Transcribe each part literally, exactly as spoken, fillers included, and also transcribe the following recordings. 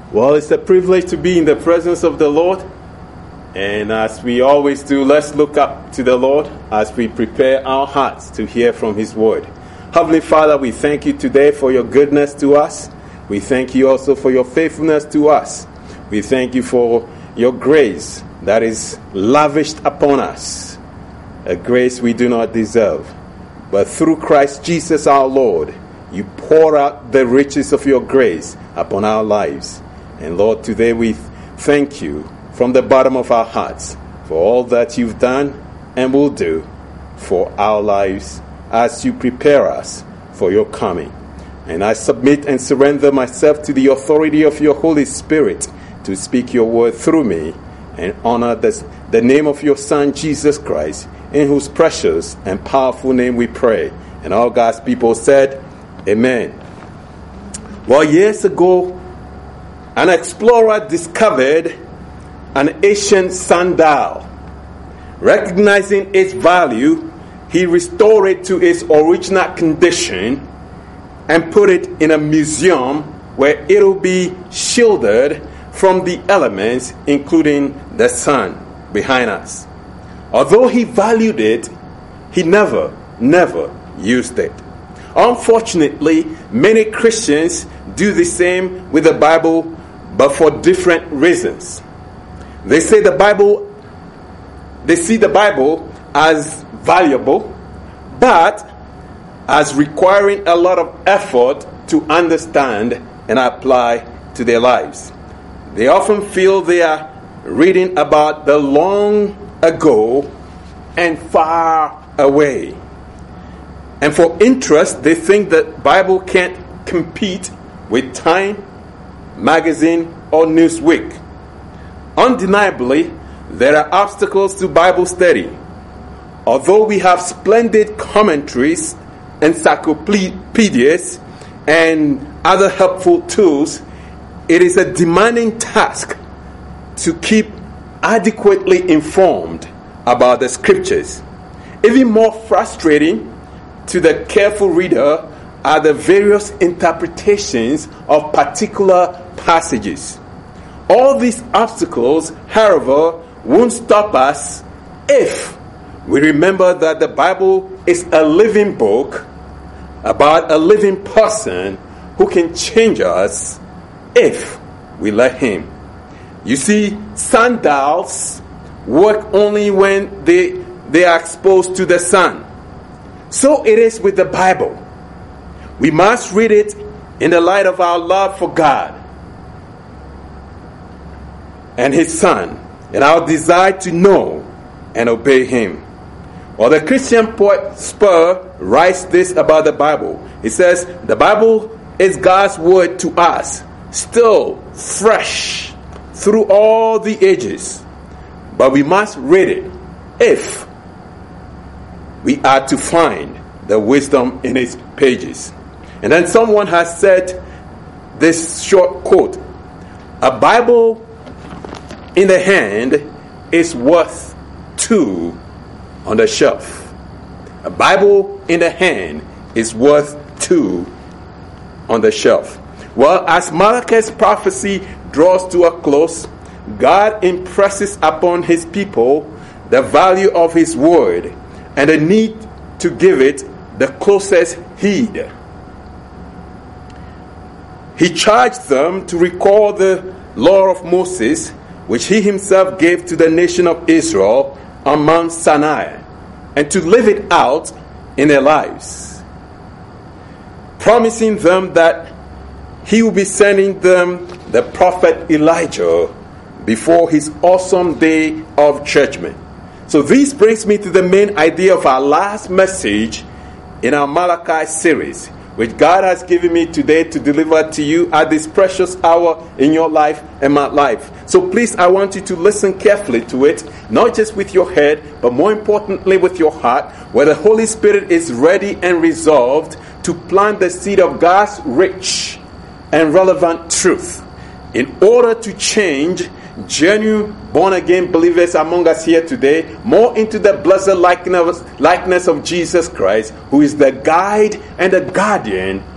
Well, it's a privilege to be in the presence of the Lord. And as we always do, let's look up to the Lord as we prepare our hearts to hear from His word. Heavenly Father, we thank you today for your goodness to us. We thank you also for your faithfulness to us. We thank you for your grace that is lavished upon us, a grace we do not deserve. But through Christ Jesus our Lord, you pour out the riches of your grace upon our lives. And Lord, today we thank you from the bottom of our hearts for all that you've done and will do for our lives as you prepare us for your coming. And I submit and surrender myself to the authority of your Holy Spirit to speak your word through me and honor this, the name of your Son, Jesus Christ, in whose precious and powerful name we pray. And all God's people said, Amen. Well, years ago, an explorer discovered an ancient sundial. Recognizing its value, he restored it to its original condition and put it in a museum where it will be shielded from the elements, including the sun behind us. Although he valued it, he never, never used it. Unfortunately, many Christians do the same with the Bible, but for different reasons. They say the Bible, they see the Bible as valuable, but as requiring a lot of effort to understand and apply to their lives. They often feel they are reading about the long ago and far away. And for interest, they think that Bible can't compete with Time, Magazine, or Newsweek. Undeniably, there are obstacles to Bible study. Although we have splendid commentaries, encyclopedias, and other helpful tools, it is a demanding task to keep adequately informed about the scriptures. Even more frustrating to the careful reader are the various interpretations of particular passages. All these obstacles, however, won't stop us if we remember that the Bible is a living book about a living person who can change us if we let him. You see, sundials work only when they, they are exposed to the sun. So it is with the Bible. We must read it in the light of our love for God and His Son, and our desire to know and obey Him. Well, the Christian poet Spur writes this about the Bible. He says, the Bible is God's word to us, still fresh through all the ages. But we must read it if we are to find the wisdom in its pages. And then someone has said this short quote, a Bible in the hand is worth two on the shelf. A Bible in the hand is worth two on the shelf. Well, as Malachi's prophecy draws to a close, God impresses upon His people the value of His word and the need to give it the closest heed. He charged them to recall the law of Moses, which He Himself gave to the nation of Israel on Mount Sinai, and to live it out in their lives, promising them that He will be sending them the prophet Elijah before His awesome day of judgment. So this brings me to the main idea of our last message in our Malachi series, which God has given me today to deliver to you at this precious hour in your life and my life. So please, I want you to listen carefully to it, not just with your head, but more importantly with your heart, where the Holy Spirit is ready and resolved to plant the seed of God's rich and relevant truth in order to change genuine born-again believers among us here today more into the blessed likeness, likeness of Jesus Christ, who is the guide and the guardian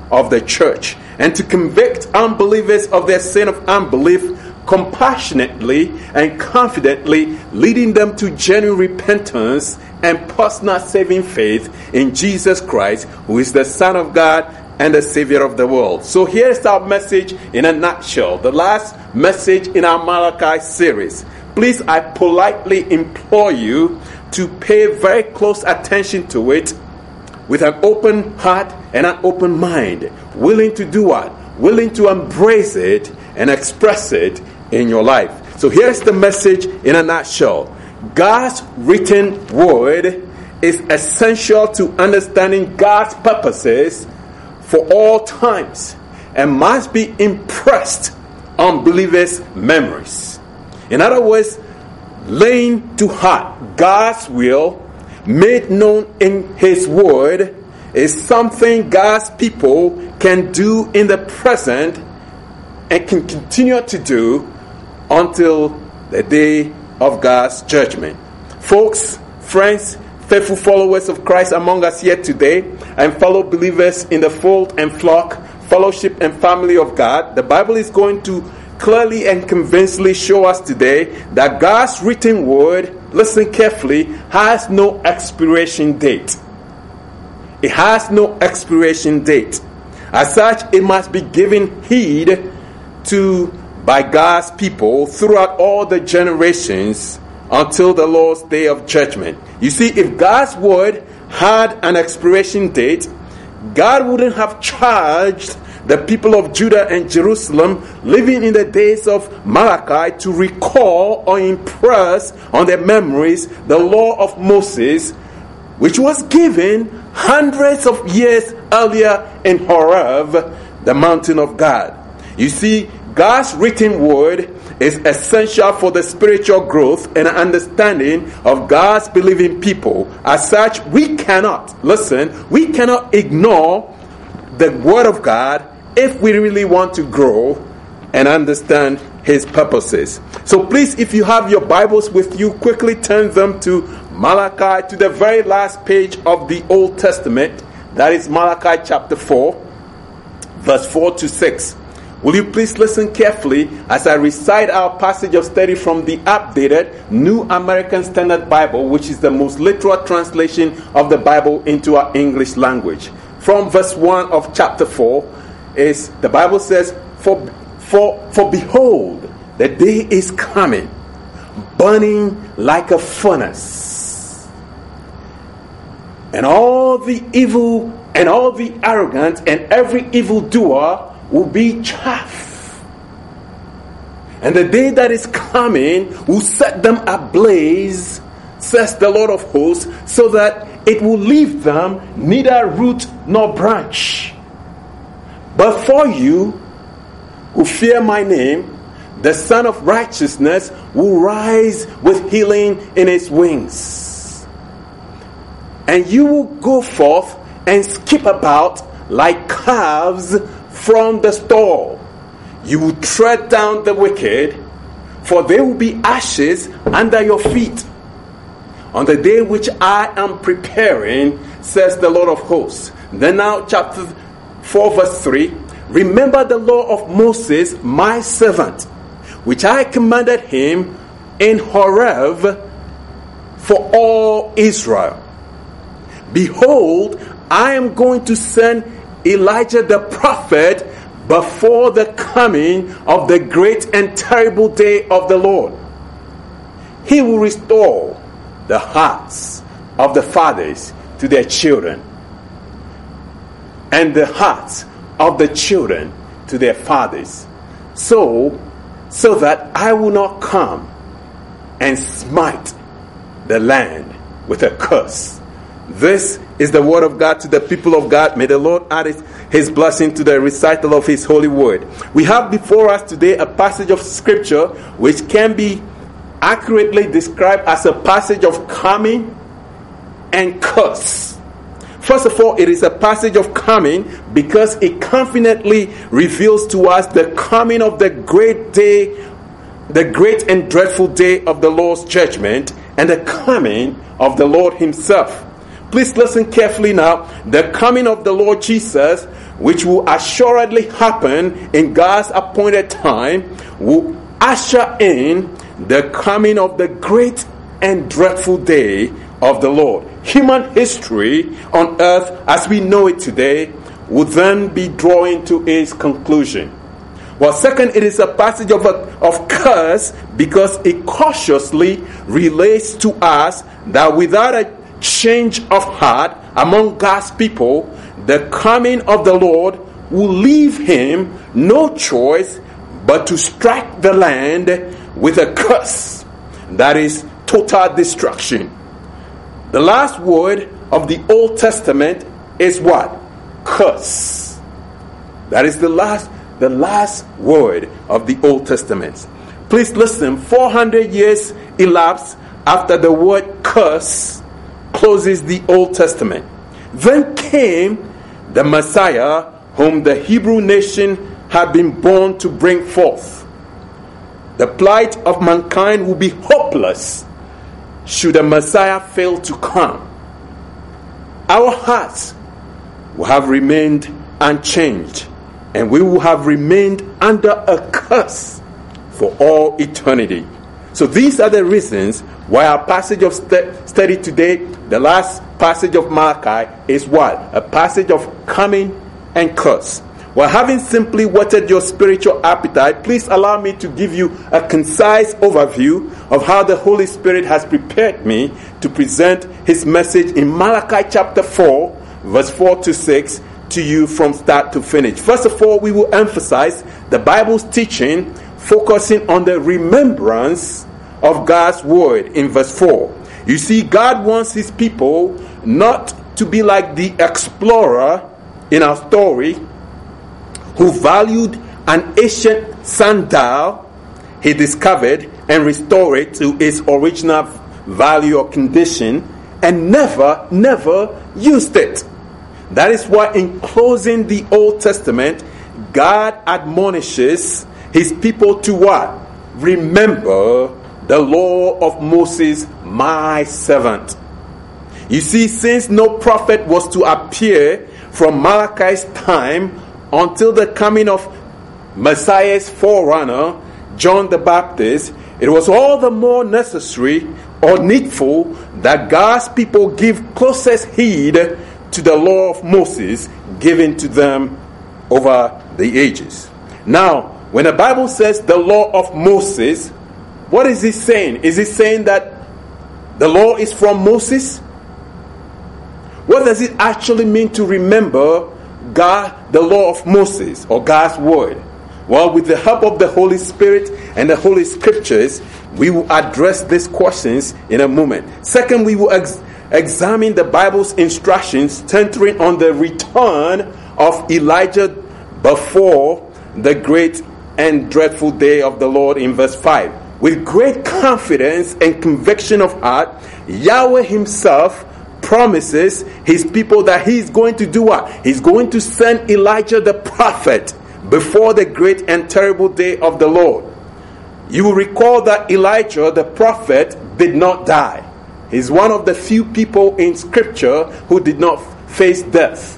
of the church, and to convict unbelievers of their sin of unbelief compassionately and confidently, leading them to genuine repentance and personal saving faith in Jesus Christ, who is the Son of God and the Savior of the world. So here's our message in a nutshell, the last message in our Malachi series. Please, I politely implore you to pay very close attention to it with an open heart and an open mind, willing to do what? Willing to embrace it and express it in your life. So here's the message in a nutshell. God's written word is essential to understanding God's purposes for all times and must be impressed on believers' memories. In other words, laying to heart God's will made known in His word is something God's people can do in the present and can continue to do until the day of God's judgment. Folks, friends, faithful followers of Christ among us here today, and fellow believers in the fold and flock, fellowship and family of God, the Bible is going to clearly and convincingly show us today that God's written word, listen carefully, has no expiration date. It has no expiration date. As such, it must be given heed to by God's people throughout all the generations until the Lord's day of judgment. You see, if God's word had an expiration date, God wouldn't have charged the people of Judah and Jerusalem living in the days of Malachi to recall or impress on their memories the law of Moses, which was given hundreds of years earlier in Horeb, the mountain of God. You see, God's written word is essential for the spiritual growth and understanding of God's believing people. As such, we cannot, listen, we cannot ignore the word of God if we really want to grow and understand His purposes. So please, if you have your Bibles with you, quickly turn them to Malachi, to the very last page of the Old Testament. That is Malachi chapter four, verse four to six. Will you please listen carefully as I recite our passage of study from the updated New American Standard Bible, which is the most literal translation of the Bible into our English language. From verse one of chapter four, is the Bible says, For, for, for behold, the day is coming, burning like a furnace, and all the evil and all the arrogant and every evildoer will be chaff. And the day that is coming will set them ablaze, says the Lord of hosts, so that it will leave them neither root nor branch. But for you who fear my name, the Son of Righteousness will rise with healing in his wings. And you will go forth and skip about like calves from the stall. You will tread down the wicked, for they will be ashes under your feet on the day which I am preparing, says the Lord of hosts. Then now chapter four verse three, remember the law of Moses my servant, which I commanded him in Horeb for all Israel. Behold, I am going to send Elijah the prophet before the coming of the great and terrible day of the Lord. He will restore the hearts of the fathers to their children, and the hearts of the children to their fathers, so so that I will not come and smite the land with a curse. This is the word of God to the people of God. May the Lord add his, his blessing to the recital of his holy word. We have before us today a passage of scripture which can be accurately described as a passage of coming and curse. First of all, it is a passage of coming because it confidently reveals to us the coming of the great day, the great and dreadful day of the Lord's judgment, and the coming of the Lord himself. Please listen carefully now. The coming of the Lord Jesus, which will assuredly happen in God's appointed time, will usher in the coming of the great and dreadful day of the Lord. Human history on earth as we know it today will then be drawing to its conclusion. Well, second, it is a passage of, a, of curse because it cautiously relates to us that without a change of heart among God's people, the coming of the Lord will leave him no choice but to strike the land with a curse. That is total destruction. The last word of the Old Testament is what? Curse. That is the last the last word of the Old Testament. Please listen. four hundred years elapsed after the word curse closes the Old Testament. Then came the Messiah, whom the Hebrew nation had been born to bring forth. The plight of mankind will be hopeless should the Messiah fail to come. Our hearts will have remained unchanged, and we will have remained under a curse for all eternity. So these are the reasons why our passage of st- study today, the last passage of Malachi, is what? A passage of coming and curse. Well, having simply whetted your spiritual appetite, please allow me to give you a concise overview of how the Holy Spirit has prepared me to present his message in Malachi chapter four, verse four to six, to you from start to finish. First of all, we will emphasize the Bible's teaching, focusing on the remembrance of God's word in verse four. You see, God wants his people not to be like the explorer in our story, who valued an ancient sundial he discovered and restored it to its original value or condition and never, never used it. That is why in closing the Old Testament, God admonishes his people to what? Remember the law of Moses, my servant. You see, since no prophet was to appear from Malachi's time until the coming of Messiah's forerunner, John the Baptist, it was all the more necessary or needful that God's people give closest heed to the law of Moses given to them over the ages. Now, when the Bible says the law of Moses, what is it saying? Is it saying that the law is from Moses? What does it actually mean to remember God, the law of Moses, or God's word? Well, with the help of the Holy Spirit and the Holy Scriptures, we will address these questions in a moment. Second, we will ex- examine the Bible's instructions centering on the return of Elijah before the great and dreadful day of the Lord in verse five. With great confidence and conviction of heart, Yahweh himself promises his people that he's going to do what? He's going to send Elijah the prophet before the great and terrible day of the Lord. You will recall that Elijah the prophet did not die. He's one of the few people in Scripture who did not face death.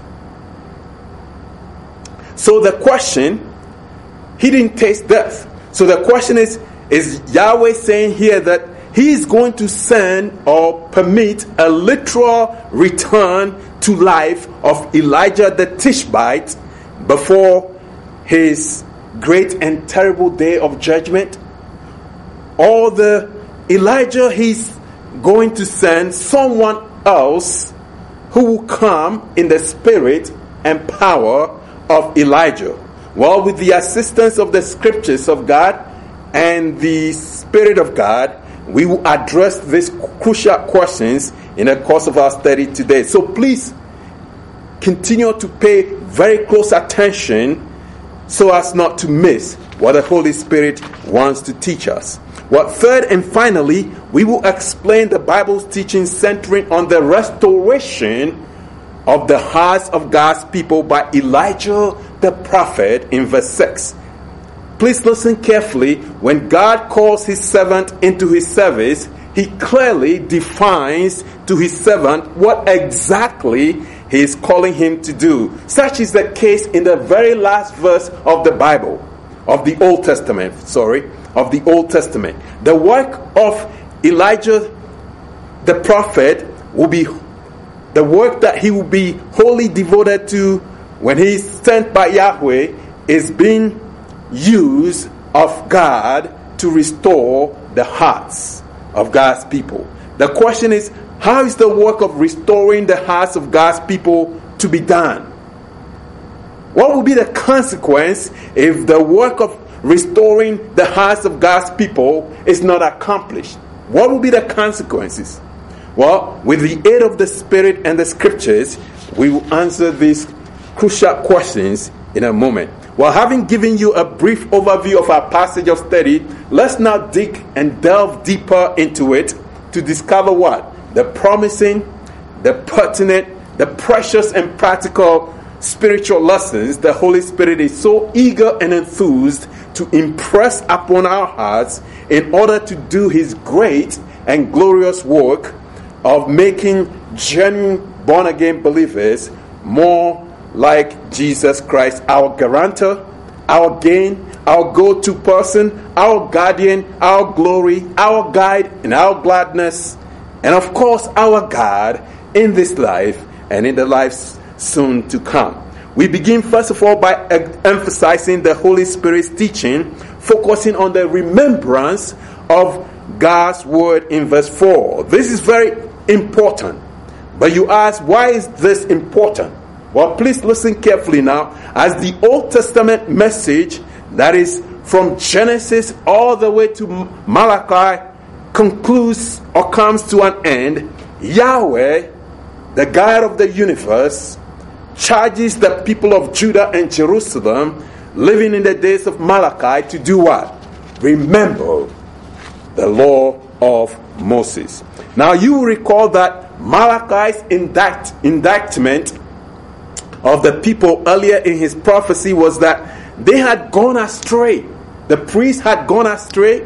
So the question, he didn't taste death. So the question is, is Yahweh saying here that he is going to send or permit a literal return to life of Elijah the Tishbite before his great and terrible day of judgment? Or the Elijah he's going to send someone else who will come in the spirit and power of Elijah? Well, with the assistance of the scriptures of God and the Spirit of God, we will address these crucial questions in the course of our study today. So please continue to pay very close attention so as not to miss what the Holy Spirit wants to teach us. Well, third and finally, we will explain the Bible's teaching centering on the restoration of the hearts of God's people by Elijah the prophet in verse six. Please listen carefully. When God calls his servant into his service, he clearly defines to his servant what exactly he is calling him to do. Such is the case in the very last verse of the Bible, of the Old Testament, sorry, of the Old Testament. The work of Elijah the prophet will be the work that he will be wholly devoted to when he is sent by Yahweh is being used of God to restore the hearts of God's people. The question is, how is the work of restoring the hearts of God's people to be done? What will be the consequence if the work of restoring the hearts of God's people is not accomplished? What will be the consequences? Well, with the aid of the Spirit and the Scriptures, we will answer these crucial questions in a moment. Well, having given you a brief overview of our passage of study, let's now dig and delve deeper into it to discover what? The promising, the pertinent, the precious and practical spiritual lessons the Holy Spirit is so eager and enthused to impress upon our hearts in order to do His great and glorious work of making genuine born-again believers more like Jesus Christ, our guarantor, our gain, our go-to person, our guardian, our glory, our guide, and our gladness, and of course our God in this life and in the lives soon to come. We begin first of all by emphasizing the Holy Spirit's teaching, focusing on the remembrance of God's word in verse four. This is very important. But you ask, why is this important? Well, please listen carefully now. As the Old Testament message that is from Genesis all the way to Malachi concludes or comes to an end, Yahweh, the God of the universe, charges the people of Judah and Jerusalem living in the days of Malachi to do what? Remember the law of Moses. Now you will recall that Malachi's indict, indictment of the people earlier in his prophecy was that they had gone astray. The priests had gone astray,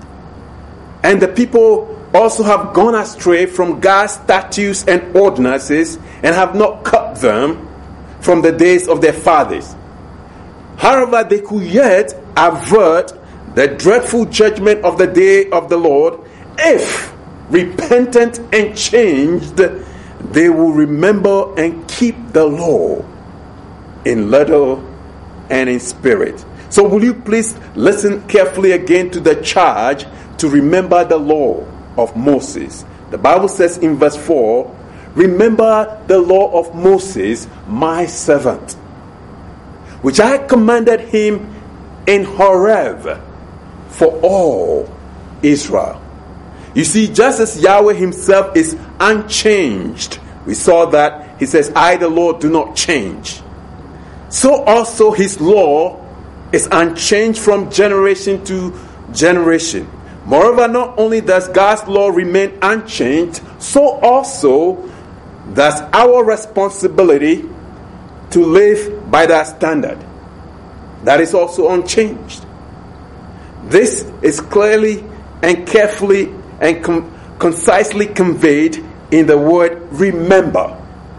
and the people also have gone astray from God's statutes and ordinances and have not kept them from the days of their fathers. However, they could yet avert the dreadful judgment of the day of the Lord if, repentant and changed, they will remember and keep the law in letter and in spirit. So will you please listen carefully again to the charge to remember the law of Moses. The Bible says in verse four, remember the law of Moses, my servant, which I commanded him in Horeb for all Israel. You see, just as Yahweh himself is unchanged, we saw that he says, I the Lord do not change. So also his law is unchanged from generation to generation. Moreover, not only does God's law remain unchanged, so also does our responsibility to live by that standard. That is also unchanged. This is clearly and carefully and com- concisely conveyed in the word remember,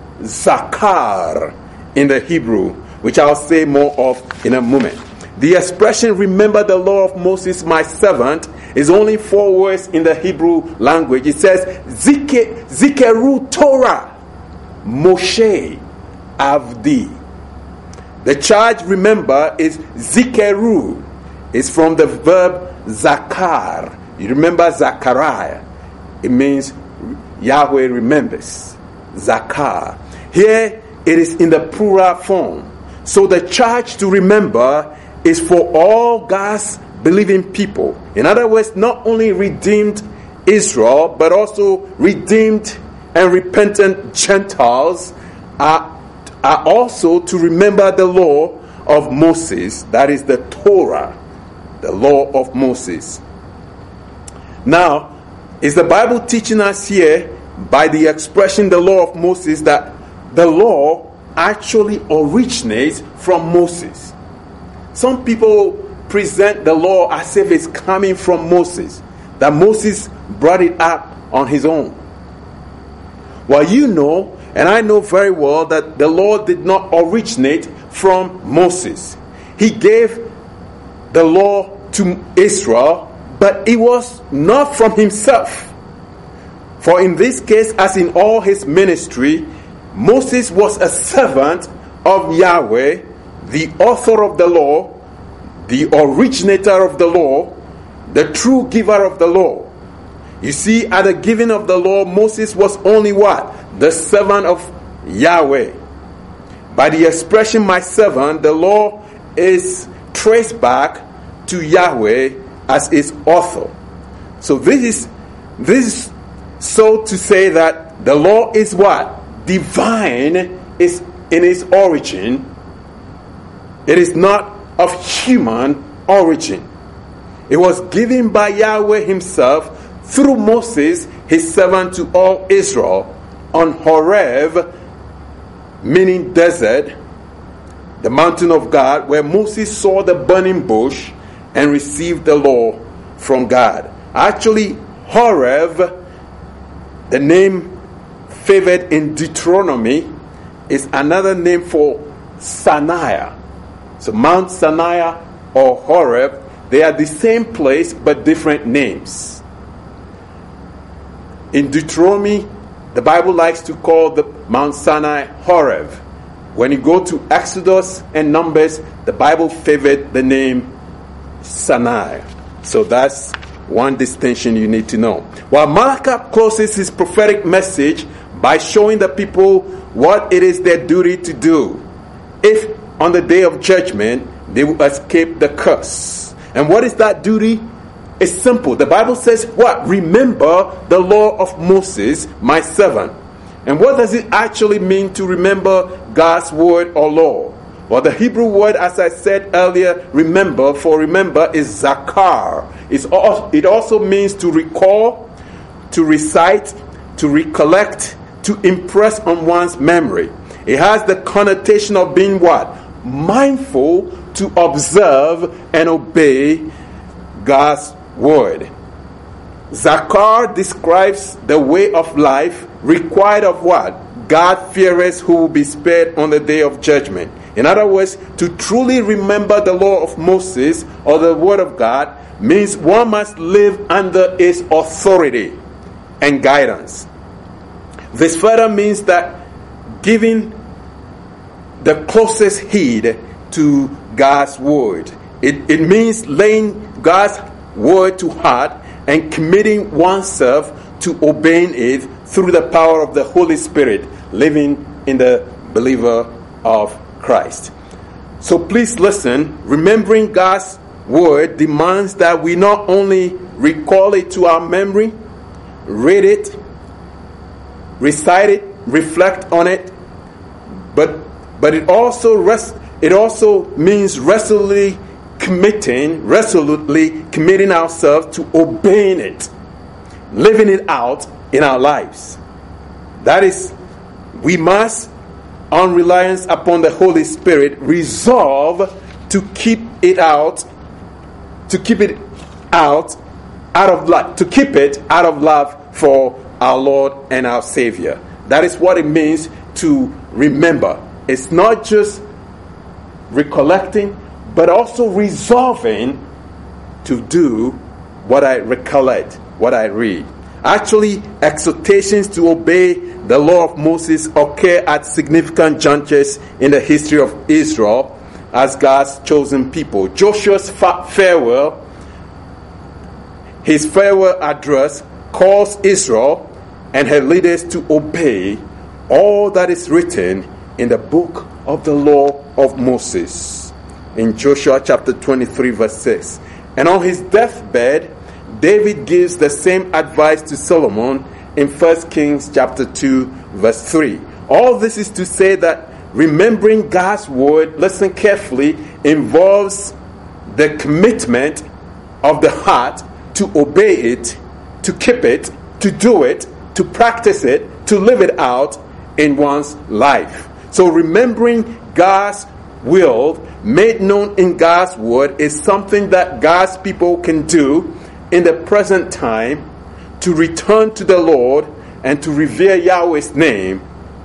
zakar in the Hebrew, which I'll say more of in a moment. The expression remember the law of Moses, my servant, is only four words in the Hebrew language. It says Zike, Zikeru Torah Moshe Avdi. The charge remember is Zikeru. It's from the verb zakar. You remember Zachariah. It means Yahweh remembers. Zakar. Here it is in the plural form. So the charge to remember is for all God's believing people. In other words, not only redeemed Israel, but also redeemed and repentant Gentiles are, are also to remember the law of Moses. That is the Torah, the law of Moses. Now, is the Bible teaching us here by the expression the law of Moses that the law actually originates from Moses? Some people present the law as if it's coming from Moses. that Moses brought it up on his own. Well, you know, and I know very well, that the law did not originate from Moses. He gave the law to Israel, but it was not from himself. For in this case, as in all his ministry, Moses was a servant of Yahweh, the author of the law, the originator of the law, the true giver of the law. You see, at the giving of the law, Moses was only what? The servant of Yahweh. By the expression, my servant, the law is traced back to Yahweh as its author. So this is, this is so to say that the law is what? Divine is in its origin. It is not of human origin. It was given by Yahweh himself through Moses, his servant, to all Israel on Horeb, meaning desert, the mountain of God, where Moses saw the burning bush and received the law from God. Actually, Horeb, the name favored in Deuteronomy, is another name for Sinai. So Mount Sinai or Horeb, they are the same place but different names. In Deuteronomy, the Bible likes to call the Mount Sinai Horeb. When you go to Exodus and Numbers, the Bible favored the name Sinai. So that's one distinction you need to know. While Malachi closes his prophetic message by showing the people what it is their duty to do if on the day of judgment they will escape the curse. And what is that duty? It's simple. The Bible says what? Remember the law of Moses, my servant. And what does it actually mean to remember God's word or law? Well, the Hebrew word, as I said earlier, remember, for remember is zakar. It's all, it also means to recall, to recite, to recollect, to impress on one's memory. It has the connotation of being what? Mindful to observe and obey God's word. Zakar describes the way of life required of what? God-fearers who will be spared on the day of judgment. In other words, to truly remember the law of Moses or the word of God means one must live under its authority and guidance. This further means that giving the closest heed to God's word. It, it means laying God's word to heart and committing oneself to obeying it through the power of the Holy Spirit living in the believer of Christ. So please listen. Remembering God's word demands that we not only recall it to our memory, read it, recite it, reflect on it, but but it also rest, it also means resolutely committing, resolutely committing ourselves to obeying it, living it out in our lives. That is, we must, on reliance upon the Holy Spirit, resolve to keep it out, to keep it out, out of love, to keep it out of love for our Lord and our Savior. That is what it means to remember. It's not just recollecting, but also resolving to do what I recollect, what I read. Actually, exhortations to obey the law of Moses occur at significant junctures in the history of Israel as God's chosen people. Joshua's fa- farewell, his farewell address calls Israel and her leaders to obey all that is written in the book of the law of Moses. In Joshua chapter twenty-three verse six. And on his deathbed, David gives the same advice to Solomon in First Kings chapter two verse three. All this is to say that remembering God's word, listen carefully, involves the commitment of the heart to obey it, to keep it, to do it, to practice it, to live it out in one's life. So remembering God's will made known in God's word is something that God's people can do in the present time to return to the Lord and to revere Yahweh's name,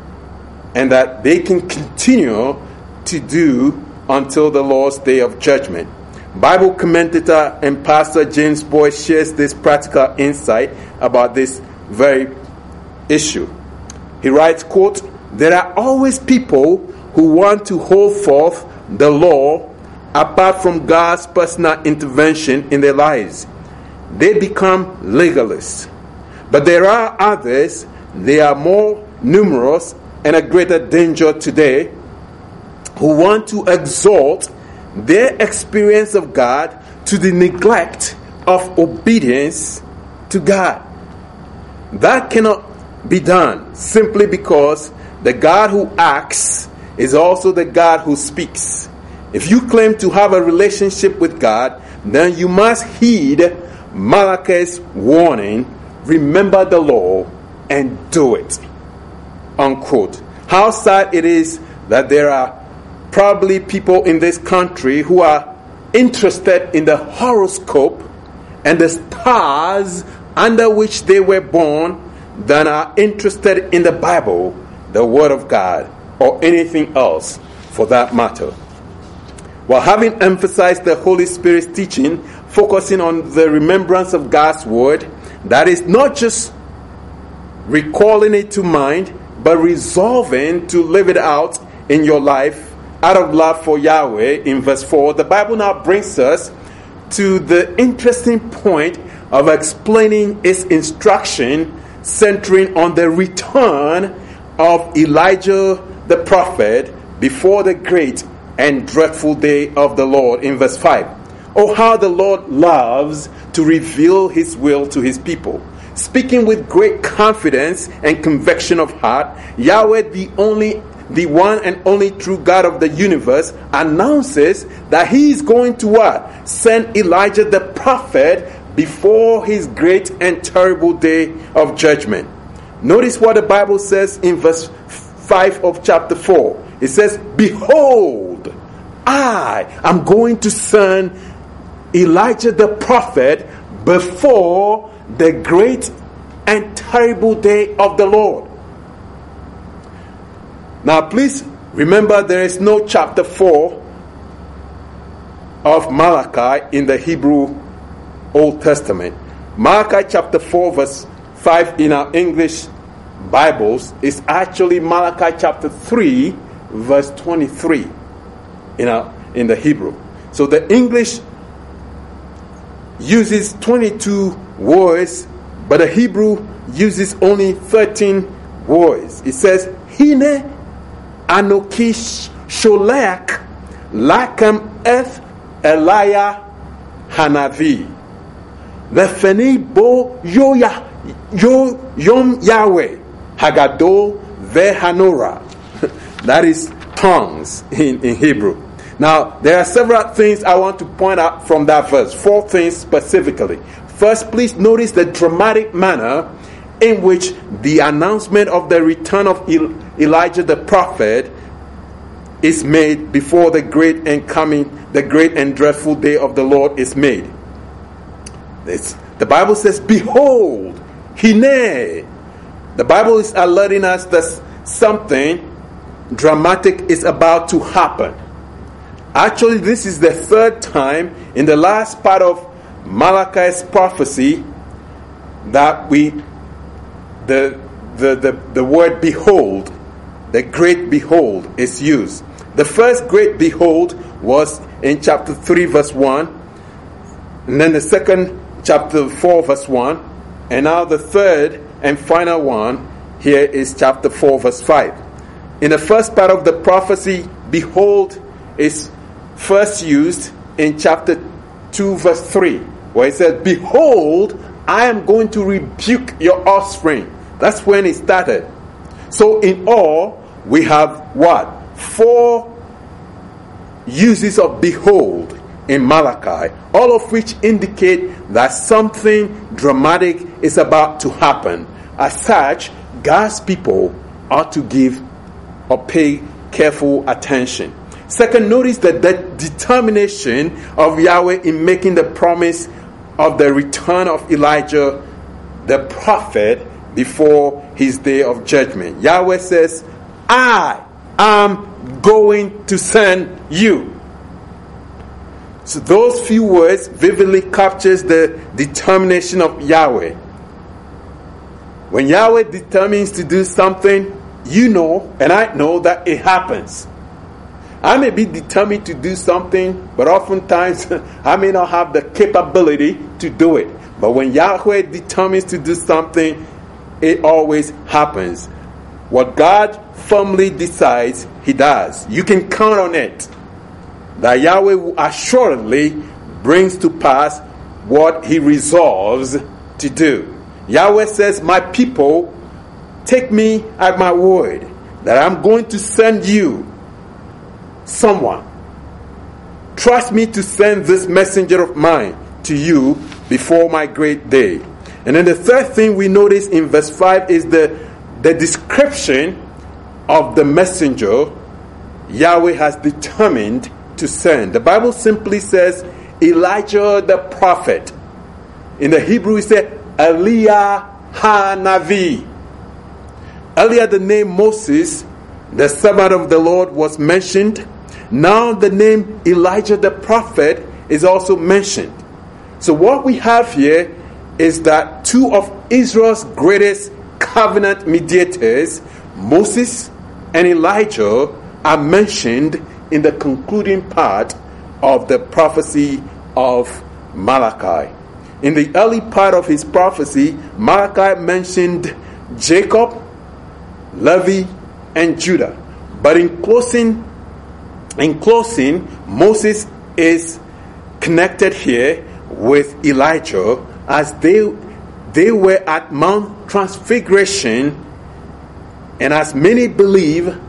and that they can continue to do until the Lord's day of judgment. Bible commentator and pastor James Boyce shares this practical insight about this very issue. He writes, quote, "There are always people who want to hold forth the law apart from God's personal intervention in their lives. They become legalists. But there are others, they are more numerous and a greater danger today, who want to exalt their experience of God to the neglect of obedience to God. That cannot be done simply because the God who acts is also the God who speaks. If you claim to have a relationship with God, then you must heed Malachi's warning, remember the law and do it." Unquote. How sad it is that there are probably people in this country who are interested in the horoscope and the stars under which they were born than are interested in the Bible, the Word of God, or anything else for that matter. While having emphasized the Holy Spirit's teaching, focusing on the remembrance of God's Word, that is not just recalling it to mind, but resolving to live it out in your life out of love for Yahweh. In verse four, the Bible now brings us to the interesting point of explaining its instruction centering on the return of Elijah the prophet before the great and dreadful day of the Lord. In verse five, "Oh, how the Lord loves to reveal his will to his people. Speaking with great confidence and conviction of heart, Yahweh, the only, the one and only true God of the universe, announces that he is going to what? Send Elijah the prophet before his great and terrible day of judgment." Notice what the Bible says in verse five of chapter four. It says, "Behold, I am going to send Elijah the prophet before the great and terrible day of the Lord." Now please remember, there is no chapter four of Malachi in the Hebrew Old Testament. Malachi chapter four verse five in our English Bibles is actually Malachi chapter three verse twenty-three in our, in the Hebrew. So the English uses twenty-two words, but the Hebrew uses only thirteen words. It says, "Hine Anoki Sholek Lakam Eth Elia Hanavi Vefeni Bo Yoya Yo Yom Yahweh Hagado Vehanora." That is tongues in, in Hebrew. Now, there are several things I want to point out from that verse. Four things specifically. First, please notice the dramatic manner in which the announcement of the return of El- Elijah the prophet is made before the great and coming, the great and dreadful day of the Lord is made. It's, the Bible says, "Behold, hine." The Bible is alerting us that something dramatic is about to happen. Actually, this is the third time in the last part of Malachi's prophecy that we the the the, the word "behold," the great behold, is used. The first great behold was in chapter three verse one, and then the second chapter four verse one, and now the third and final one here is chapter four verse five. In the first part of the prophecy, behold is first used in chapter two verse three, where it says, "Behold, I am going to rebuke your offspring." That's when it started. So in all, we have what? Four uses of behold in Malachi, all of which indicate that something dramatic is about to happen. As such, God's people ought to give or pay careful attention. Second, notice that the determination of Yahweh in making the promise of the return of Elijah the prophet before his day of judgment. Yahweh says, I am going to send you. So those few words vividly captures the determination of Yahweh. When Yahweh determines to do something, you know and I know that it happens. I may be determined to do something, but oftentimes I may not have the capability to do it. But when Yahweh determines to do something, it always happens. What God firmly decides, He does. You can count on it, that Yahweh will assuredly brings to pass what He resolves to do. Yahweh says, my people, take me at my word, that I'm going to send you someone. Trust me to send this messenger of mine to you before my great day. And then the third thing we notice in verse five is the, the description of the messenger Yahweh has determined to send. The Bible simply says Elijah the prophet. In the Hebrew it says Eliyahu HaNavi. Earlier the name Moses, the servant of the Lord, was mentioned. Now the name Elijah the prophet is also mentioned. So what we have here is that two of Israel's greatest covenant mediators, Moses and Elijah, are mentioned in the concluding part of the prophecy of Malachi. In the early part of his prophecy, Malachi mentioned Jacob, Levi, and Judah. But in closing, in closing, Moses is connected here with Elijah, as they they were at Mount Transfiguration, and as many believe,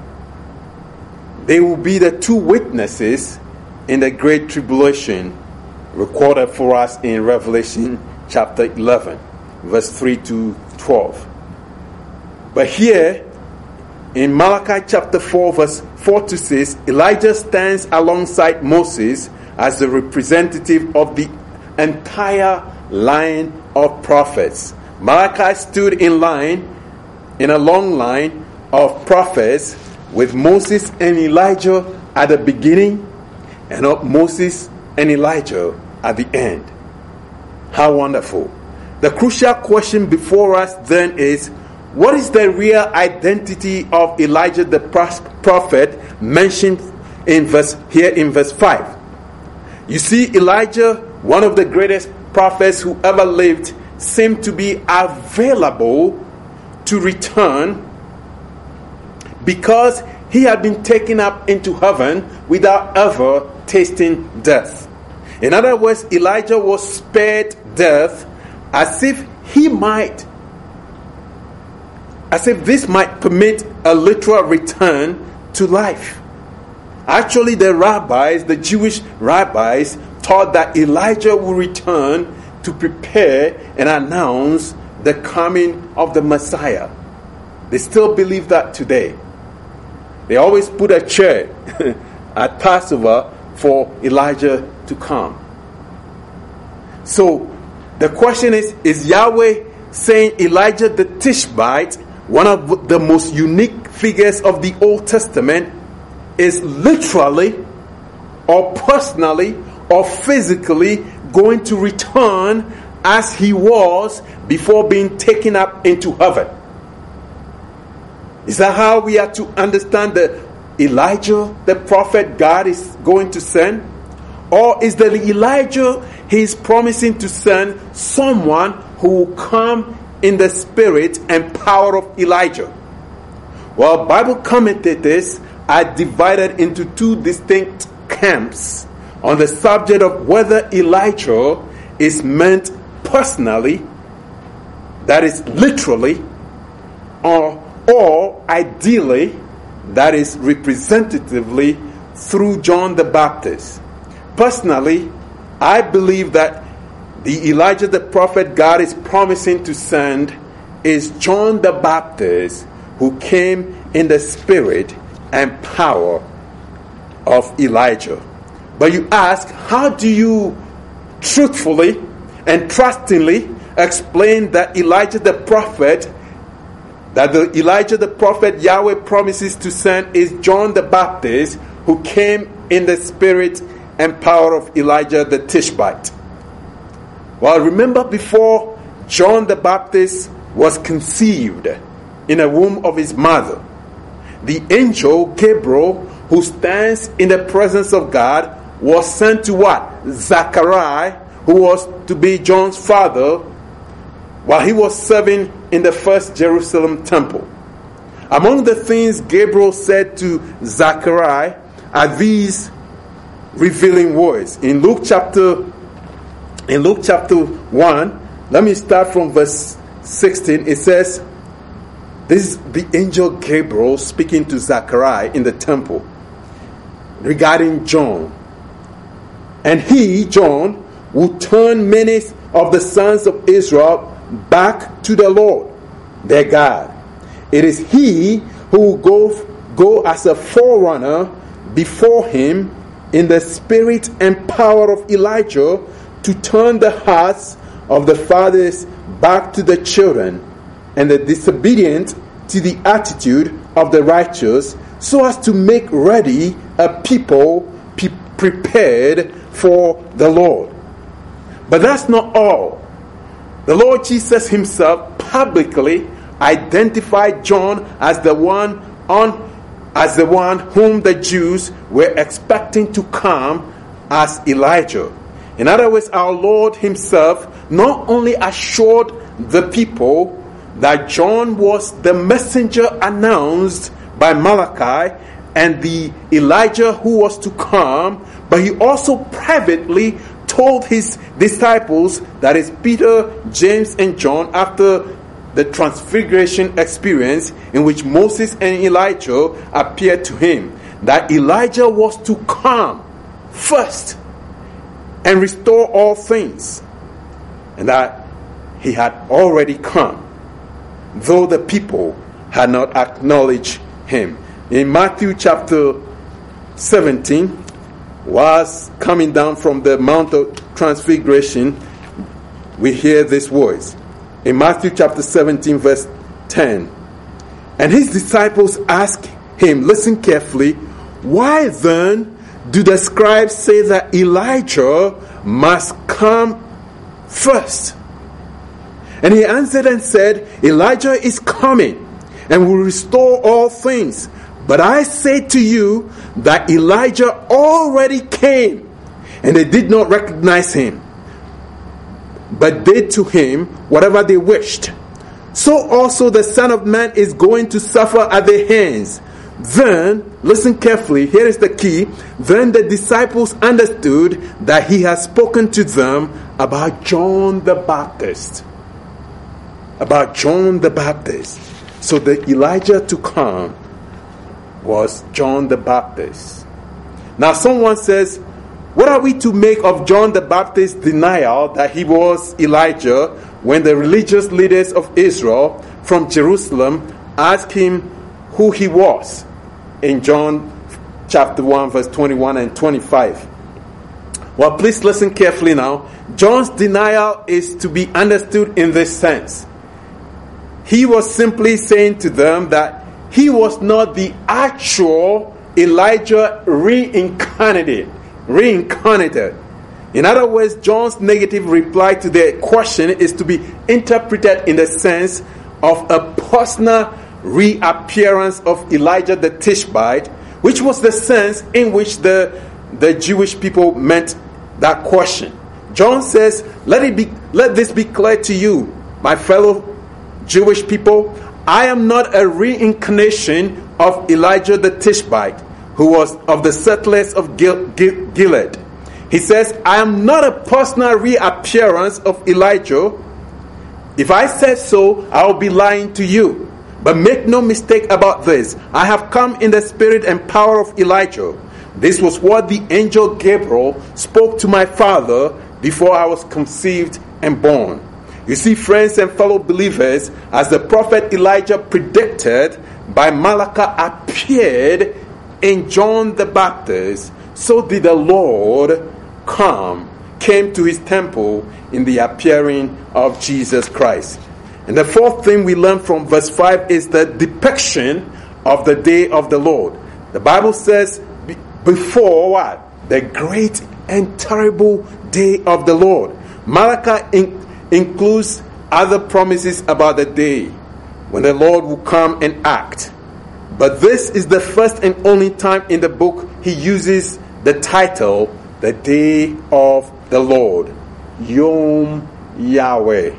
they will be the two witnesses in the Great Tribulation recorded for us in Revelation chapter eleven, verse three to twelve. But here, in Malachi chapter four, verse four to six, Elijah stands alongside Moses as the representative of the entire line of prophets. Malachi stood in line, in a long line of prophets, with Moses and Elijah at the beginning, and of Moses and Elijah at the end. How wonderful. The crucial question before us then is, what is the real identity of Elijah the prophet mentioned in verse here in verse five? You see, Elijah, one of the greatest prophets who ever lived, seemed to be available to return because he had been taken up into heaven without ever tasting death. In other words, Elijah was spared death as if he might, as if this might permit a literal return to life. Actually, the rabbis, the Jewish rabbis, taught that Elijah will return to prepare and announce the coming of the Messiah. They still believe that today. They always put a chair at Passover for Elijah to come. So the question is, is Yahweh saying Elijah the Tishbite, one of the most unique figures of the Old Testament, is literally or personally or physically going to return as he was before being taken up into heaven? Is that how we are to understand the Elijah, the prophet God is going to send? Or is the Elijah he is promising to send someone who will come in the spirit and power of Elijah? Well, Bible commentators are divided into two distinct camps on the subject of whether Elijah is meant personally, that is literally, or, or ideally, that is representatively through John the Baptist. Personally, I believe that the Elijah the prophet God is promising to send is John the Baptist, who came in the spirit and power of Elijah. But you ask, how do you truthfully and trustingly explained that Elijah the prophet, that the Elijah the prophet Yahweh promises to send is John the Baptist, who came in the spirit and power of Elijah the Tishbite. Well, remember, before John the Baptist was conceived in the womb of his mother, the angel Gabriel, who stands in the presence of God, was sent to what? Zachariah, who was to be John's father, while he was serving in the first Jerusalem temple. Among the things Gabriel said to Zachariah are these revealing words. In Luke chapter in Luke chapter one, let me start from verse sixteen. It says, this is the angel Gabriel speaking to Zachariah in the temple regarding John. And he, John, will turn many of the sons of Israel back to the Lord, their God. It is he who will go, go as a forerunner before him in the spirit and power of Elijah, to turn the hearts of the fathers back to the children, and the disobedient to the attitude of the righteous, so as to make ready a people pe- prepared for the Lord. But that's not all. The Lord Jesus himself publicly identified John as the one on as the one whom the Jews were expecting to come as Elijah. In other words, our Lord himself not only assured the people that John was the messenger announced by Malachi and the Elijah who was to come, but he also privately told his disciples, that is Peter, James, and John, after the transfiguration experience in which Moses and Elijah appeared to him, that Elijah was to come first and restore all things, and that he had already come, though the people had not acknowledged him. In Matthew chapter seventeen, was coming down from the Mount of Transfiguration, we hear these words. In Matthew chapter seventeen, verse ten. And his disciples asked him, listen carefully, why then do the scribes say that Elijah must come first? And he answered and said, Elijah is coming and will restore all things. But I say to you that Elijah already came, and they did not recognize him, but did to him whatever they wished. So also the Son of Man is going to suffer at their hands. Then, listen carefully, here is the key. Then the disciples understood that he had spoken to them about John the Baptist. About John the Baptist. So the Elijah to come was John the Baptist. Now someone says, what are we to make of John the Baptist's denial that he was Elijah when the religious leaders of Israel from Jerusalem asked him who he was in John chapter one, verse twenty-one and twenty-five? Well, please listen carefully now. John's denial is to be understood in this sense. He was simply saying to them that he was not the actual Elijah reincarnated. Reincarnated. In other words, John's negative reply to their question is to be interpreted in the sense of a personal reappearance of Elijah the Tishbite, which was the sense in which the, the Jewish people meant that question. John says, let it be, let this be clear to you, my fellow Jewish people. I am not a reincarnation of Elijah the Tishbite, who was of the settlers of Gil- Gil- Gilead. He says, I am not a personal reappearance of Elijah. If I said so, I will be lying to you. But make no mistake about this. I have come in the spirit and power of Elijah. This was what the angel Gabriel spoke to my father before I was conceived and born. You see, friends and fellow believers, as the prophet Elijah predicted by Malachi appeared in John the Baptist, so did the Lord come came to his temple in the appearing of Jesus Christ. And the fourth thing we learn from verse five is the depiction of the day of the Lord. The Bible says, before what? The great and terrible day of the Lord. Malachi in- includes other promises about the day when the Lord will come and act. But this is the first and only time in the book he uses the title, the day of the Lord, Yom Yahweh.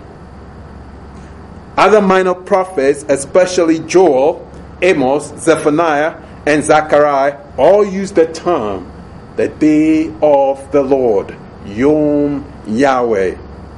Other minor prophets, especially Joel, Amos, Zephaniah, and Zechariah, all use the term, the day of the Lord, Yom Yahweh.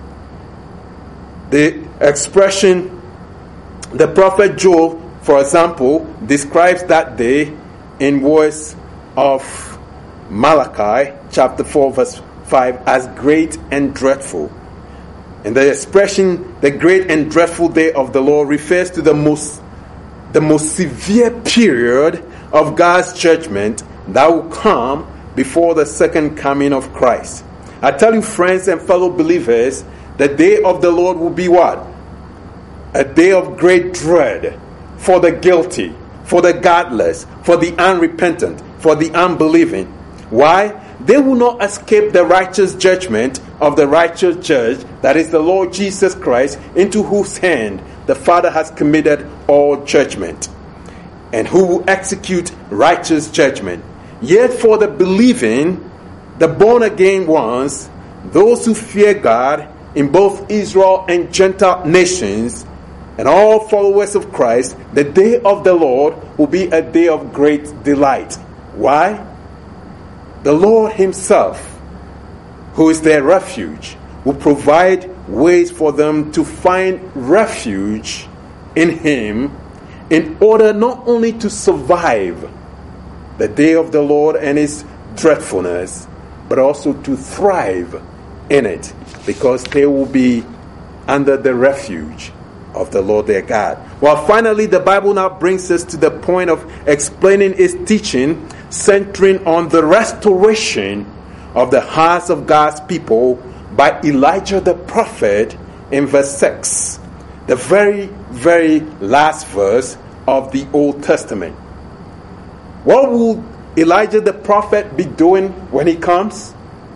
The expression, the prophet Joel, for example, describes that day in words of Malachi chapter four verse five as great and dreadful. And the expression, the great and dreadful day of the Lord, refers to the most the most severe period of God's judgment that will come before the second coming of Christ. I tell you, friends and fellow believers, the day of the Lord will be what? A day of great dread for the guilty, for the godless, for the unrepentant, for the unbelieving. Why? They will not escape the righteous judgment of the righteous judge, that is the Lord Jesus Christ, into whose hand the Father has committed all judgment, and who will execute righteous judgment. Yet for the believing, the born-again ones, those who fear God in both Israel and Gentile nations, and all followers of Christ, the day of the Lord will be a day of great delight. Why? The Lord himself, who is their refuge, will provide ways for them to find refuge in him in order not only to survive the day of the Lord and its dreadfulness, but also to thrive in it, because they will be under the refuge of the Lord their God. Well, finally, the Bible now brings us to the point of explaining its teaching, centering on the restoration of the hearts of God's people by Elijah the prophet in verse six, the very, very last verse of the Old Testament. What will Elijah the prophet be doing when he comes?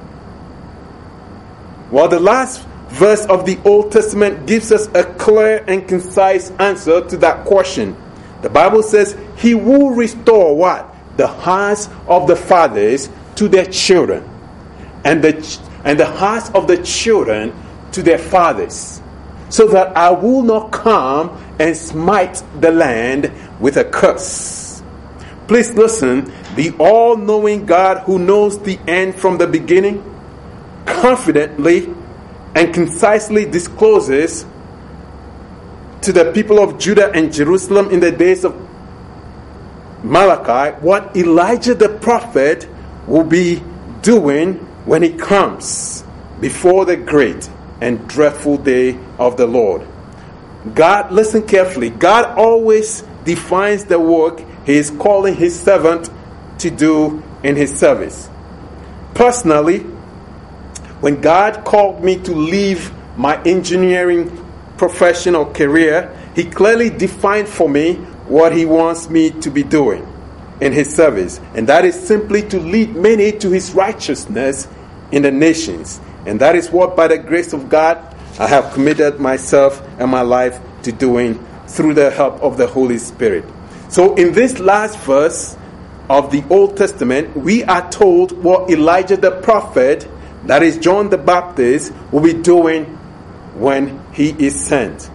Well, the last verse of the Old Testament gives us a clear and concise answer to that question. The Bible says he will restore what? The hearts of the fathers to their children, and the and the hearts of the children to their fathers, so that I will not come and smite the land with a curse. Please listen. The all-knowing God, who knows the end from the beginning, confidently and concisely discloses to the people of Judah and Jerusalem in the days of Malachi what Elijah the prophet will be doing when he comes before the great and dreadful day of the Lord. God, listen carefully, God always defines the work he is calling his servant to do in his service. Personally, when God called me to leave my engineering profession or career, he clearly defined for me what he wants me to be doing in his service. And that is simply to lead many to his righteousness in the nations. And that is what, by the grace of God, I have committed myself and my life to doing through the help of the Holy Spirit. So in this last verse of the Old Testament, we are told what Elijah the prophet, that is John the Baptist, will be doing when he is sent.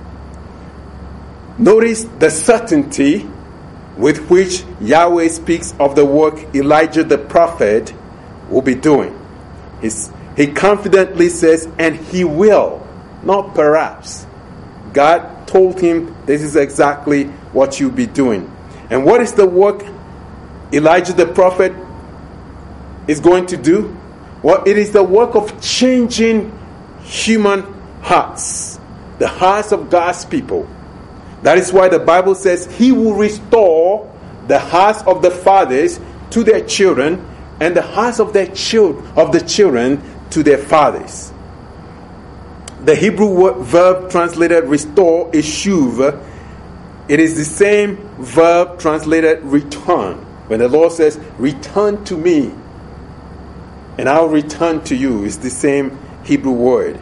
Notice the certainty with which Yahweh speaks of the work Elijah the prophet will be doing. He's, he confidently says, and he will, not perhaps. God told him this is exactly what you'll be doing. And what is the work Elijah the prophet is going to do? Well, it is the work of changing human hearts, the hearts of God's people. That is why the Bible says he will restore the hearts of the fathers to their children, and the hearts of their children of the children to their fathers. The Hebrew word, verb translated restore is shuv. It is the same verb translated return. When the Lord says, return to me, and I'll return to you, it's the same Hebrew word.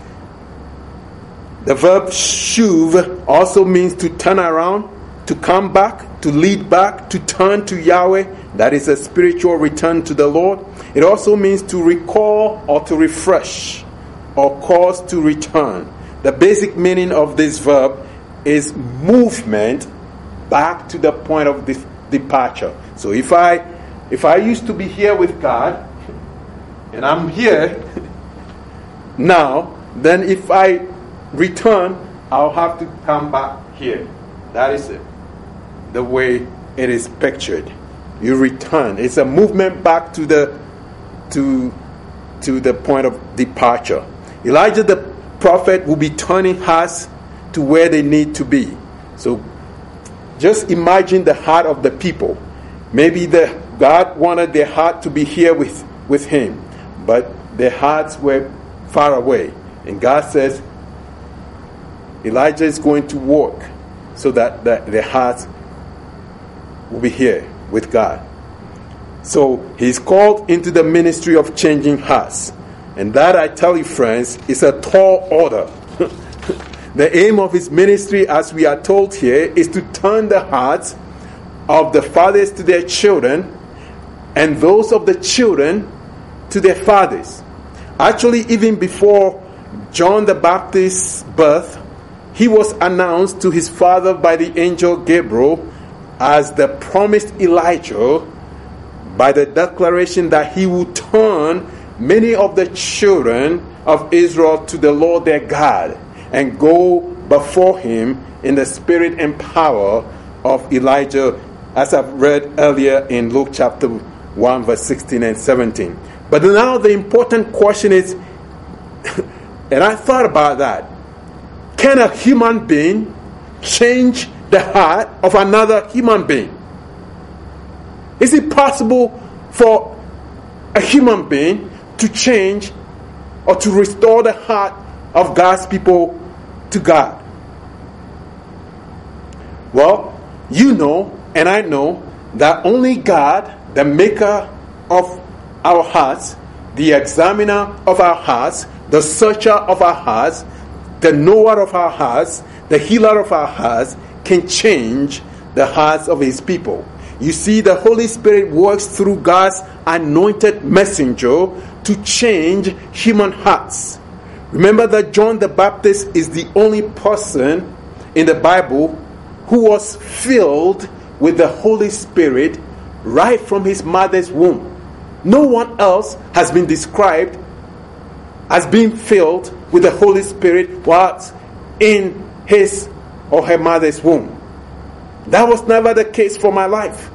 The verb shuv also means to turn around, to come back, to lead back, to turn to Yahweh. That is a spiritual return to the Lord. It also means to recall or to refresh or cause to return. The basic meaning of this verb is movement back to the point of de- departure. So if I if I used to be here with God and I'm here now, then if I return, I'll have to come back here. That is it. The way it is pictured. You return. It's a movement back to the to to the point of departure. Elijah the prophet will be turning hearts to where they need to be. So just imagine the heart of the people. Maybe the God wanted their heart to be here with, with him, but their hearts were far away. And God says Elijah is going to work so that, that their hearts will be here with God. So he's called into the ministry of changing hearts. And that, I tell you friends, is a tall order. The aim of his ministry, as we are told here, is to turn the hearts of the fathers to their children and those of the children to their fathers. Actually, even before John the Baptist's birth, he was announced to his father by the angel Gabriel as the promised Elijah by the declaration that he would turn many of the children of Israel to the Lord their God and go before him in the spirit and power of Elijah, as I've read earlier in Luke chapter one, verse sixteen and seventeen. But now the important question is, and I thought about that, can a human being change the heart of another human being? Is it possible for a human being to change or to restore the heart of God's people to God? Well, you know and I know that only God, the maker of our hearts, the examiner of our hearts, the searcher of our hearts, the knower of our hearts, the healer of our hearts, can change the hearts of his people. You see, the Holy Spirit works through God's anointed messenger to change human hearts. Remember that John the Baptist is the only person in the Bible who was filled with the Holy Spirit right from his mother's womb. No one else has been described as being filled with the Holy Spirit whilst in his or her mother's womb. That was never the case for my life.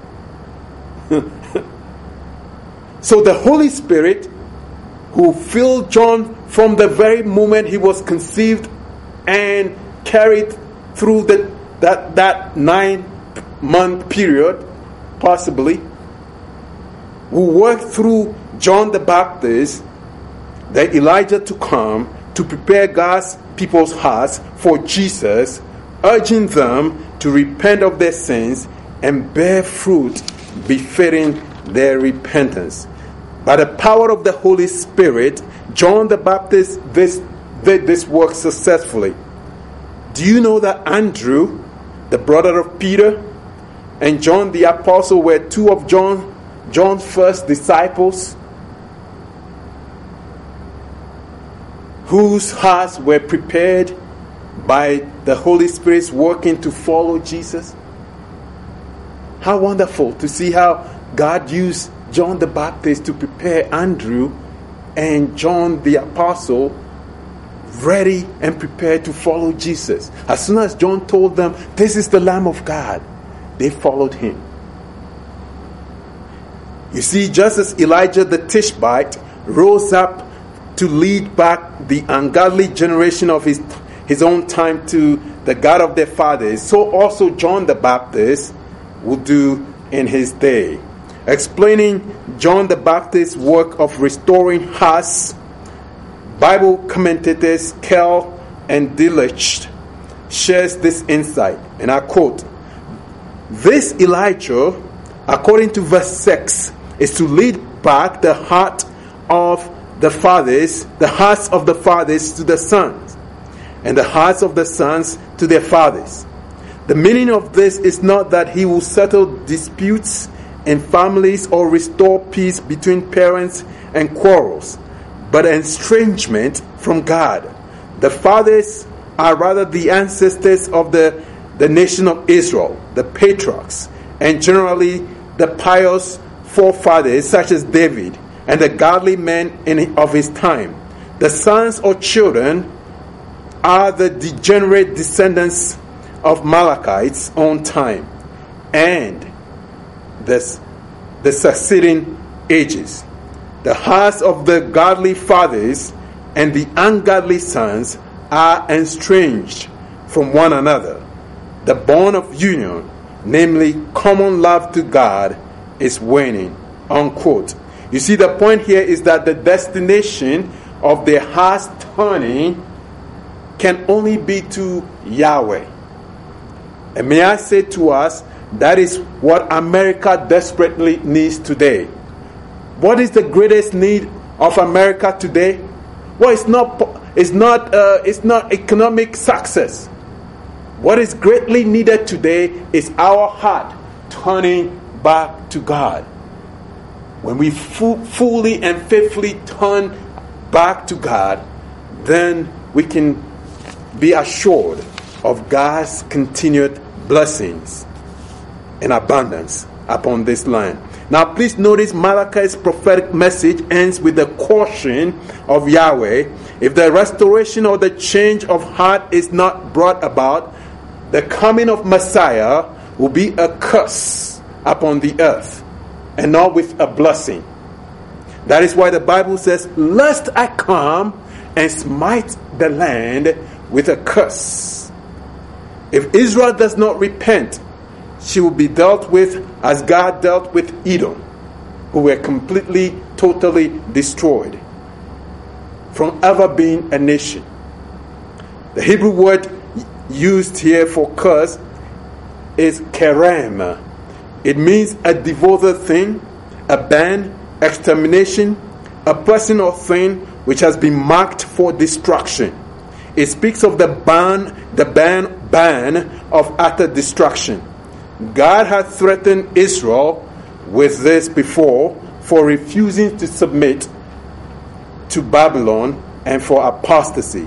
So the Holy Spirit, who filled John from the very moment he was conceived and carried through the, that, that nine-month period, possibly, who worked through John the Baptist, the Elijah to come to prepare God's people's hearts for Jesus, urging them to repent of their sins and bear fruit befitting their repentance. By the power of the Holy Spirit, John the Baptist this, did this work successfully. Do you know that Andrew, the brother of Peter, and John the Apostle were two of John, John's first disciples, whose hearts were prepared by the Holy Spirit's working to follow Jesus? How wonderful to see how God used John the Baptist to prepare Andrew and John the Apostle ready and prepared to follow Jesus. As soon as John told them, "This is the Lamb of God," they followed him. You see, just as Elijah the Tishbite rose up to lead back the ungodly generation of his, his own time to the God of their fathers, so also John the Baptist will do in his day. Explaining John the Baptist's work of restoring hearts Bible commentators Kell and Delitzsch shares this insight, and I quote, "This Elijah, according to verse six, is to lead back the heart of the fathers, the hearts of the fathers to the sons, and the hearts of the sons to their fathers. The meaning of this is not that he will settle disputes in families or restore peace between parents and quarrels, but estrangement from God. The fathers are rather the ancestors of the, the nation of Israel, the patriarchs, and generally the pious forefathers such as David and the godly men in, of his time. The sons or children are the degenerate descendants of Malachi's own time and the, the succeeding ages. The hearts of the godly fathers and the ungodly sons are estranged from one another. The bond of union, namely common love to God, is waning." Unquote. You see, the point here is that the destination of their hearts turning can only be to Yahweh. And may I say to us, that is what America desperately needs today. What is the greatest need of America today? Well, it's not it's not uh, it's not economic success. What is greatly needed today is our heart turning back to God. When we fu- fully and faithfully turn back to God, then we can be assured of God's continued blessings and abundance upon this land. Now, please notice Malachi's prophetic message ends with the caution of Yahweh. If the restoration or the change of heart is not brought about, the coming of Messiah will be a curse upon the earth and not with a blessing. That is why the Bible says, "Lest I come and smite the land with a curse." If Israel does not repent, she will be dealt with as God dealt with Edom, who were completely, totally destroyed from ever being a nation. The Hebrew word used here for curse is kerem. It means a devoted thing, a ban, extermination, a person or thing which has been marked for destruction. It speaks of the ban, the ban, ban of utter destruction. God had threatened Israel with this before for refusing to submit to Babylon and for apostasy.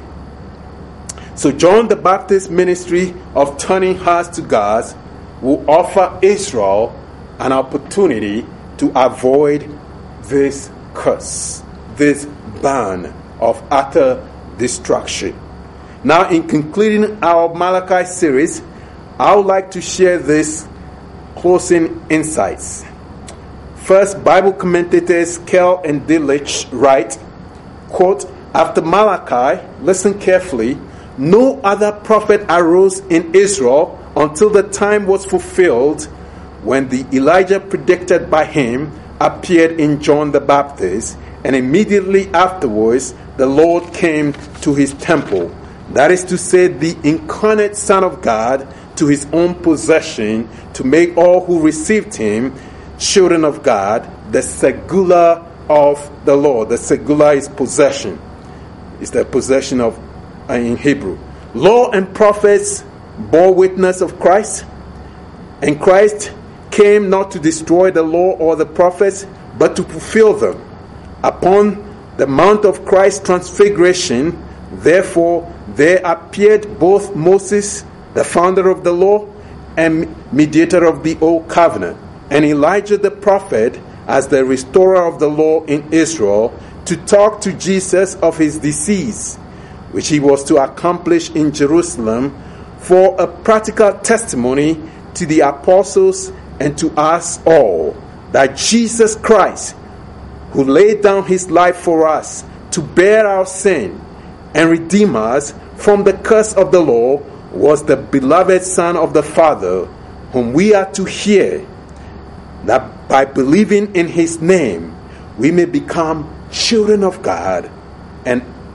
So John the Baptist's ministry of turning hearts to God will offer Israel an opportunity to avoid this curse, this ban of utter destruction. Now, in concluding our Malachi series, I would like to share these closing insights. First, Bible commentators Kell and Delitzsch write, quote, "After Malachi, listen carefully, no other prophet arose in Israel until the time was fulfilled when the Elijah predicted by him appeared in John the Baptist, and immediately afterwards the Lord came to his temple. That is to say, the incarnate Son of God to his own possession, to make all who received him children of God, the segula of the Lord." The segula is possession. It's the possession of, uh, in Hebrew. Law and prophets bore witness of Christ, and Christ came not to destroy the law or the prophets, but to fulfill them. Upon the mount of Christ's transfiguration, therefore, there appeared both Moses, the founder of the law and mediator of the old covenant, and Elijah the prophet as the restorer of the law in Israel, to talk to Jesus of his decease, which he was to accomplish in Jerusalem, for a practical testimony to the apostles and to us all, that Jesus Christ, who laid down his life for us to bear our sin and redeem us from the curse of the law, was the beloved Son of the Father, whom we are to hear, that by believing in his name we may become children of God and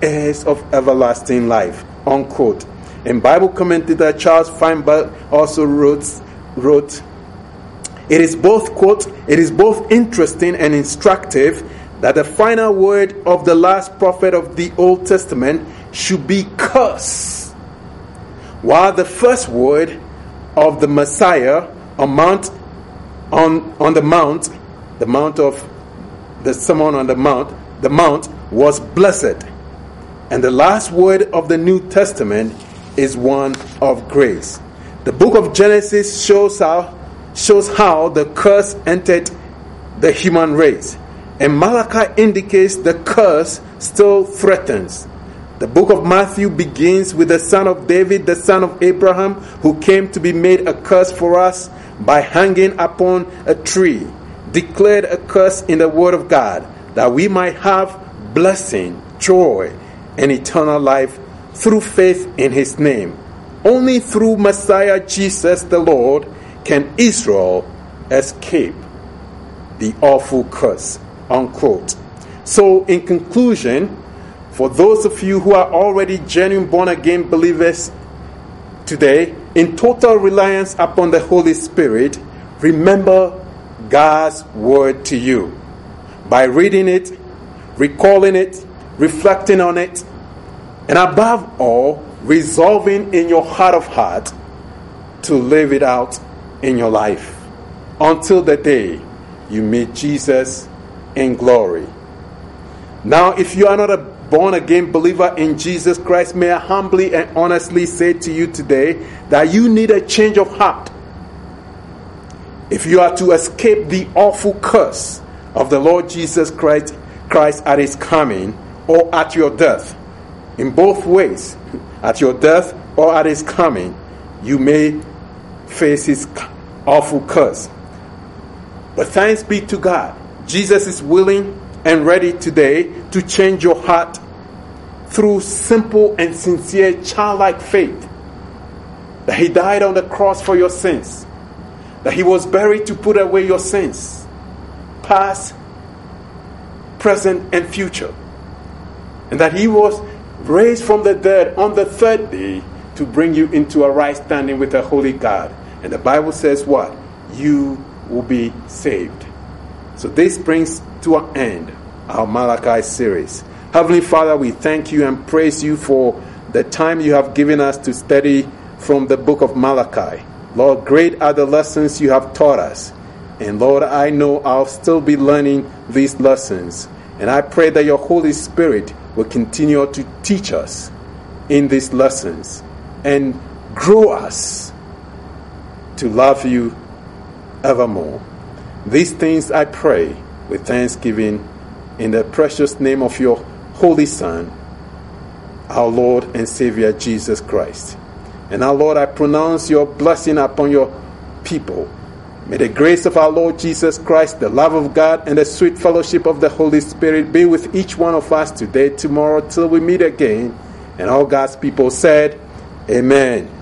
heirs of everlasting life, unquote. And Bible commentator Charles Feinberg also wrote, wrote, it is both, quote, it is both interesting and instructive that the final word of the last prophet of the Old Testament should be curse, while the first word of the Messiah on Mount on, on the Mount, the Mount of the Sermon on the Mount, the Mount was blessed. And the last word of the New Testament is one of grace. The book of Genesis shows how shows how the curse entered the human race. And Malachi indicates the curse still threatens. The book of Matthew begins with the son of David, the son of Abraham, who came to be made a curse for us by hanging upon a tree, declared a curse in the word of God, that we might have blessing, joy, and eternal life through faith in his name. Only through Messiah Jesus the Lord can Israel escape the awful curse, unquote. So in conclusion, for those of you who are already genuine born-again believers today, in total reliance upon the Holy Spirit, remember God's word to you. By reading it, recalling it, reflecting on it, and above all, resolving in your heart of heart to live it out in your life until the day you meet Jesus in glory. Now, if you are not a born-again believer in Jesus Christ, may I humbly and honestly say to you today that you need a change of heart. If you are to escape the awful curse of the Lord Jesus Christ, Christ at his coming or at your death, in both ways, at your death or at his coming, you may face his awful curse. But thanks be to God, Jesus is willing and ready today to change your heart through simple and sincere childlike faith. That he died on the cross for your sins. That he was buried to put away your sins, past, present, and future. And that he was raised from the dead on the third day to bring you into a right standing with the Holy God. And the Bible says what? You will be saved. So this brings to an end our Malachi series. Heavenly Father, we thank you and praise you for the time you have given us to study from the book of Malachi. Lord, great are the lessons you have taught us. And Lord, I know I'll still be learning these lessons. And I pray that your Holy Spirit will continue to teach us in these lessons and grow us to love you evermore. These things I pray with thanksgiving in the precious name of your Holy Son, our Lord and Savior Jesus Christ. And now, Lord, I pronounce your blessing upon your people. May the grace of our Lord Jesus Christ, the love of God, and the sweet fellowship of the Holy Spirit be with each one of us today, tomorrow, till we meet again. And all God's people said, Amen.